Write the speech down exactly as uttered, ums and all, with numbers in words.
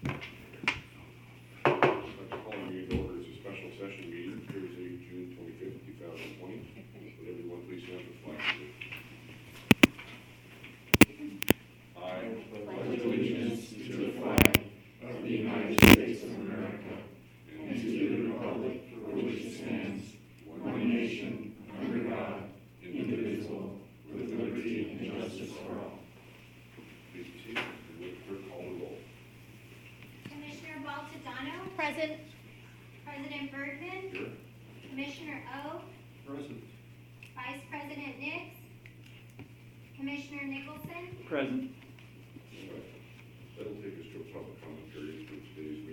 I'd like to call the meeting to order. It's a special session meeting, Thursday, June twenty-fifth, two thousand twenty. Would everyone please stand for the flag? I pledge allegiance to the flag of the United States of America and to the republic for which it stands, one nation, under God, indivisible, with liberty and justice for all. Please be seated and would the clerk call the roll? Commissioner Baltadano. Present. President Bergman. Here. Commissioner O. Present. Vice President Nix. Commissioner Nicholson. Present. All right. That'll take us to a public comment period for today's